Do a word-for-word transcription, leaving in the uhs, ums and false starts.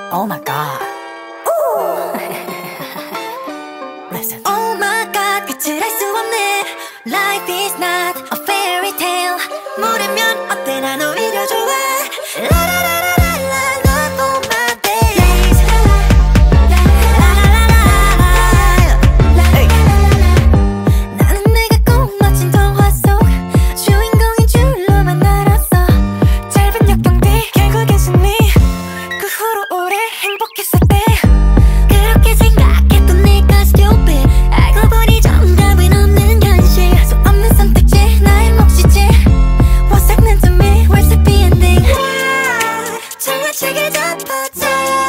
Oh my god. Listen. Oh my god, 끝을 알 수 없네. Life is not a fairy tale. 모르면 어때 난 오히려 좋아. 라라라라라 love all my days. 나는 내가 꼭 멋진 동화 속 주인공인 줄로만 알았어. 짧은 역경 뒤 결국엔 승리. 그 후로 오래 행복했었대. 그렇게 생각했던 내가 stupid. 알고 보니 정답은 없는 현실. 수 없는 선택지 나의 몫이지. What's happening to me? Where's the happy ending? 정말 책을 덮어줘.